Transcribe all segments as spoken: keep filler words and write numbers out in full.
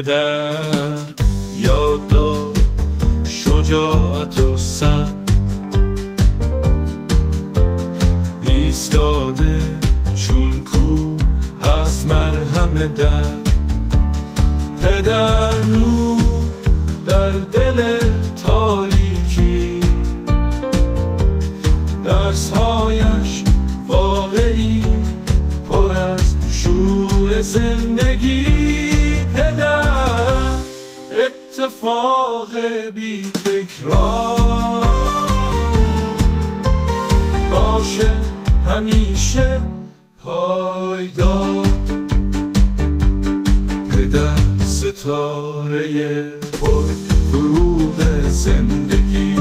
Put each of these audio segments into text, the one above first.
پدر یاد داد شجاعت و سر، ایستاده چون کوه هست مرهم در. پدر نور در دل تاریکی، درسهایش واقعی پر از شور زندگی. پدر اتفاق بی تکرار باشه همیشه پایدار. پدر ستاره پر فروغ زندگی،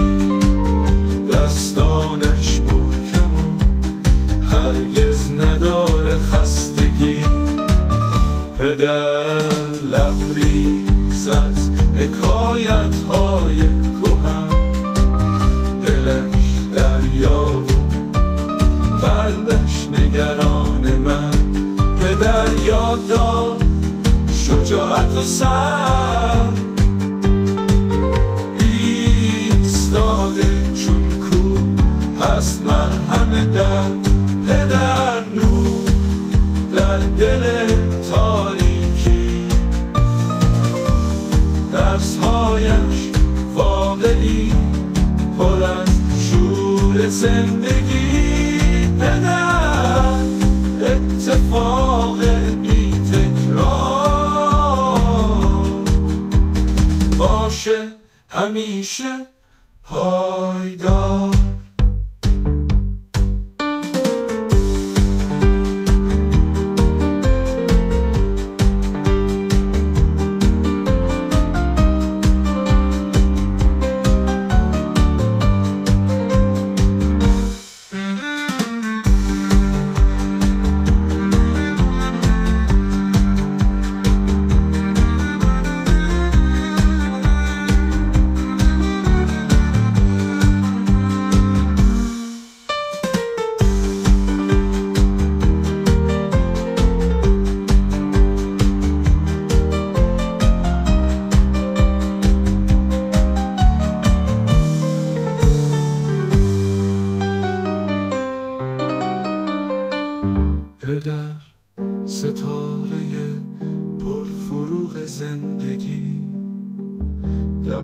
دستانش محکم و هرگز نداره خستگی. پدر لبریز از حکایت های کهن، دلش دریا و قلبش نگران من. پدر یاد داد شجاعت و سر، ایستاده چون کوه هست مرهم در. پدر نور در دل تاریکی، درسهایش واقعی پر از شور زندگی. پدر اتفاق بی تکرار باشه همیشه پایدار. پدر ستاره پر فروغ زندگی،